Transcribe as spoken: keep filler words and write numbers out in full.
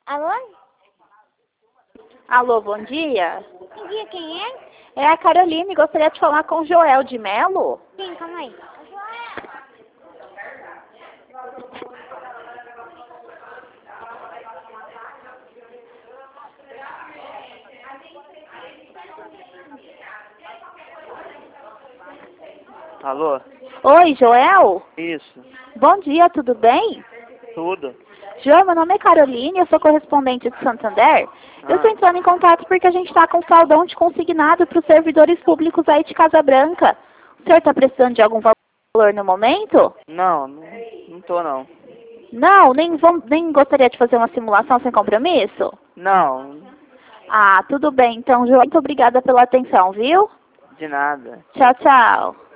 Alô? Alô, bom dia. Bom dia, quem é? É a Caroline, gostaria de falar com o Joel de Melo. Sim, calma aí. Alô? Oi, Joel? Isso. Bom dia, tudo bem? Tudo. Joel, meu nome é Caroline, eu sou correspondente de Santander. Eu estou Ah, entrando em contato porque a gente está com saldão de consignado para os servidores públicos aí de Casa Branca. O senhor está precisando de algum valor no momento? não, não, não tô não. Não, nem, vamos, nem gostaria de fazer uma simulação sem compromisso? Não, Ah, tudo bem. Então, Joel, muito obrigada pela atenção, viu? de nada. Tchau, tchau.